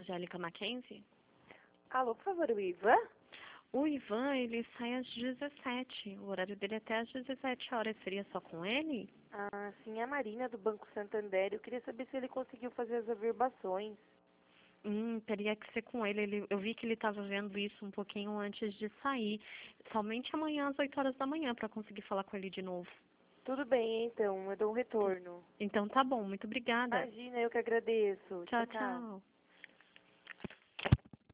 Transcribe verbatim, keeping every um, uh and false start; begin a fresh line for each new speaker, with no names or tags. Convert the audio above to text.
Angélica Mackenzie?
Alô, por favor, o Ivan?
O Ivan, ele sai às dezessete. O horário dele é até às dezessete horas. Seria só com ele?
Ah, sim, é a Marina do Banco Santander. Eu queria saber se ele conseguiu fazer as averbações.
Hum, teria que ser com ele. ele. Eu vi que ele estava vendo isso um pouquinho antes de sair. Somente amanhã às oito horas da manhã para conseguir falar com ele de novo.
Tudo bem, então. Eu dou um retorno.
Então tá bom, muito obrigada.
Imagina, eu que agradeço.
Tchau,
Tchau, tchau.
tchau.